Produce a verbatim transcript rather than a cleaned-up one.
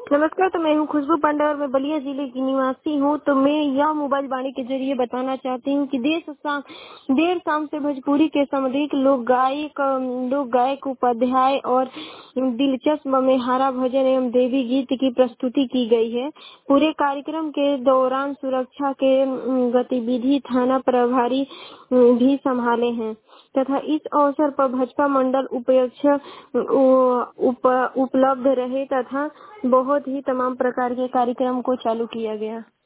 नमस्कार। तो मैं हूँ खुशबू पांडे और मैं बलिया जिले की निवासी हूँ। तो मैं यह मोबाइल वाणी के जरिए बताना चाहती हूँ कि देर शाम देर शाम से भोजपुरी के सामुदायिक लोक गायक लोक गायक उपाध्याय और दिलचस्प में हरा भजन एवं देवी गीत की प्रस्तुति की गई है। पूरे कार्यक्रम के दौरान सुरक्षा के गतिविधि थाना प्रभारी भी संभाले हैं तथा इस अवसर पर भाजपा मंडल उपाध्यक्ष उप, उपलब्ध रहे तथा बहुत ही तमाम प्रकार के कार्यक्रम को चालू किया गया।